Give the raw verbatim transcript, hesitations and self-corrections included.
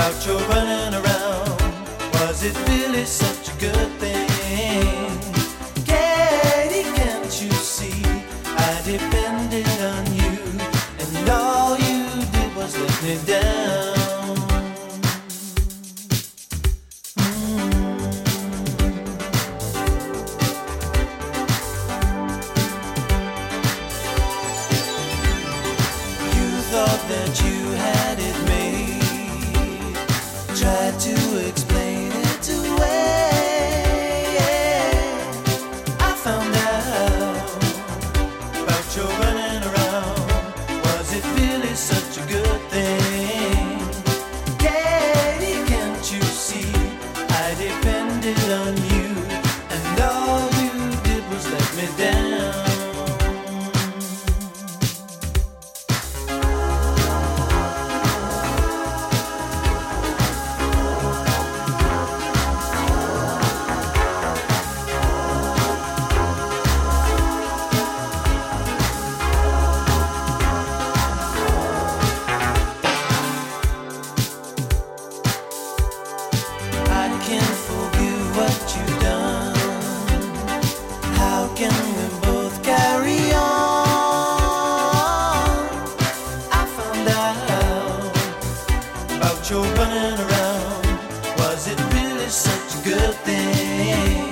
about your running around. Was it really such a good thing? Katie, can't you see I depended on you, and all you did was let me down. That you had it made, tried to explain it away. I found out about your running around. Was it really such a good thing? Katie, can't you see I depended on you, and all you did was let me down. You're running around. Was it really such a good thing?